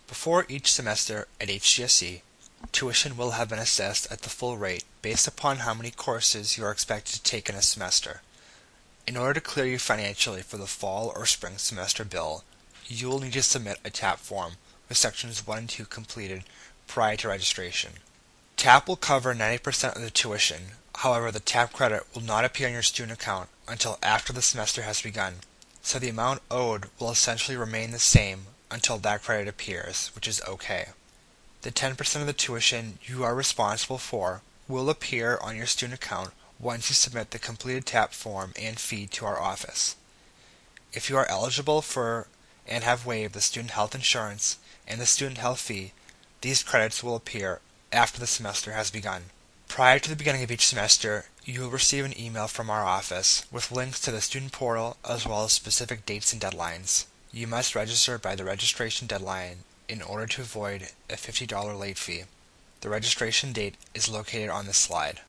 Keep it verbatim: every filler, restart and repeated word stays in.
Before each semester at H G S E, tuition will have been assessed at the full rate based upon how many courses you are expected to take in a semester. In order to clear you financially for the fall or spring semester bill, you will need to submit a TAP form with sections one and two completed prior to registration. TAP will cover ninety percent of the tuition, however the TAP credit will not appear in your student account until after the semester has begun, so the amount owed will essentially remain the same until that credit appears, which is okay. The ten percent of the tuition you are responsible for will appear on your student account once you submit the completed TAP form and fee to our office. If you are eligible for and have waived the student health insurance and the student health fee, these credits will appear after the semester has begun. Prior to the beginning of each semester, you will receive an email from our office with links to the student portal as well as specific dates and deadlines. You must register by the registration deadline in order to avoid a fifty dollars late fee. The registration date is located on this slide.